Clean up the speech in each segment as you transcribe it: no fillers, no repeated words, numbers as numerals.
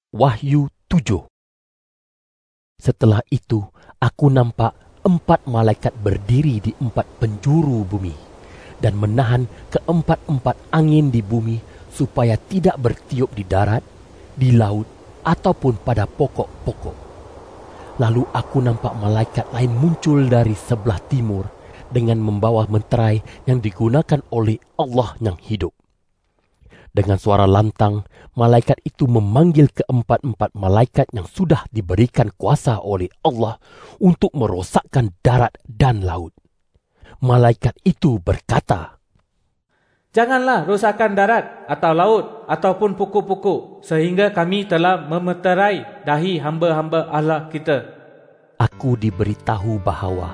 Wahyu 7. Setelah itu, aku nampak 4 malaikat berdiri di 4 penjuru bumi dan menahan keempat-empat angin di bumi supaya tidak bertiup di darat, di laut, ataupun pada pokok-pokok. Lalu aku nampak malaikat lain muncul dari sebelah timur dengan membawa meterai yang digunakan oleh Allah yang hidup. Dengan suara lantang, malaikat itu memanggil keempat-empat malaikat yang sudah diberikan kuasa oleh Allah untuk merosakkan darat dan laut. Malaikat itu berkata, "Janganlah rosakkan darat atau laut ataupun pokok-pokok, sehingga kami telah memeterai dahi hamba-hamba Allah kita." Aku diberitahu bahawa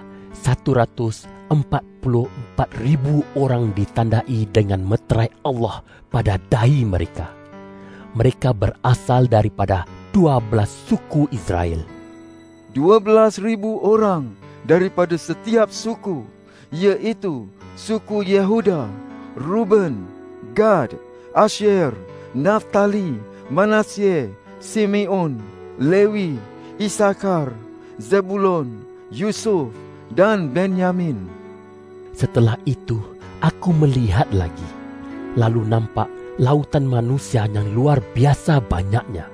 144,000 orang ditandai dengan meterai Allah pada dahi mereka. Mereka berasal daripada 12 suku Israel. 12,000 orang daripada setiap suku, iaitu suku Yehuda, Ruben, Gad, Asher, Naftali, Manasye, Simeon, Lewi, Isakar, Zebulon, Yusuf, dan Benyamin. Setelah itu, aku melihat lagi, lalu nampak lautan manusia yang luar biasa banyaknya.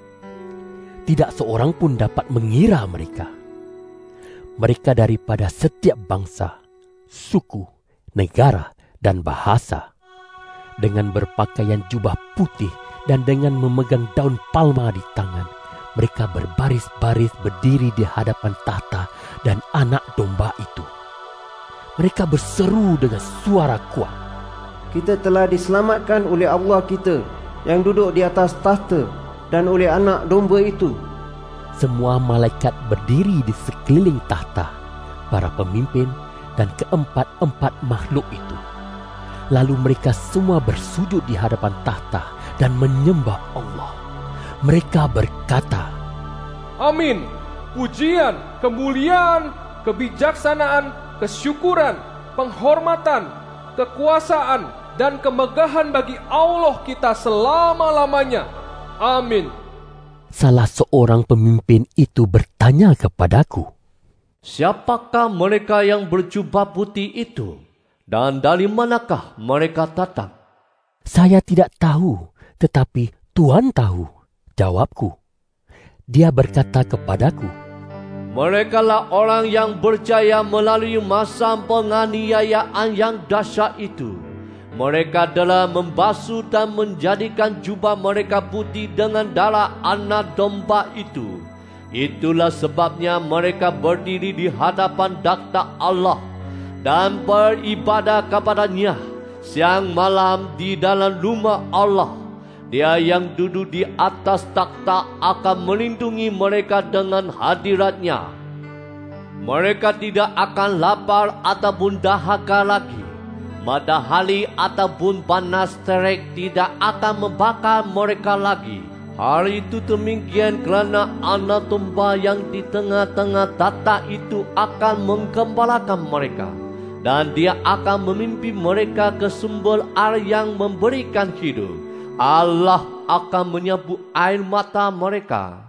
Tidak seorang pun dapat mengira mereka. Mereka daripada setiap bangsa, suku, negara, dan bahasa. Dengan berpakaian jubah putih dan dengan memegang daun palma di tangan, mereka berbaris-baris berdiri di hadapan tahta dan anak domba itu. Mereka berseru dengan suara kuat, "Kita telah diselamatkan oleh Allah kita yang duduk di atas tahta dan oleh anak domba itu." Semua malaikat berdiri di sekeliling tahta, para pemimpin dan keempat-empat makhluk itu. Lalu mereka semua bersujud di hadapan tahta dan menyembah Allah. Mereka berkata, "Amin. Pujian, kemuliaan, kebijaksanaan, kesyukuran, penghormatan, kekuasaan, dan kemegahan bagi Allah kita selama-lamanya. Amin." Salah seorang pemimpin itu bertanya kepadaku, "Siapakah mereka yang berjubah putih itu? Dan dari manakah mereka datang?" "Saya tidak tahu, tetapi Tuhan tahu," jawabku. Dia berkata kepadaku, "Merekalah orang yang berjaya melalui masa penganiayaan yang dahsyat itu. Mereka telah membasuh dan menjadikan jubah mereka putih dengan darah anak domba itu. Itulah sebabnya mereka berdiri di hadapan takhta Allah dan beribadah kepadanya siang malam di dalam rumah Allah. Dia yang duduk di atas takhta akan melindungi mereka dengan hadiratnya. Mereka tidak akan lapar ataupun dahaga lagi. Matahari ataupun panas terik tidak akan membakar mereka lagi. Hari itu demikian kerana anak domba yang di tengah-tengah tahta itu akan menggembalakan mereka. Dan dia akan memimpin mereka ke sumber air yang memberikan hidup. Allah akan menyapu air mata mereka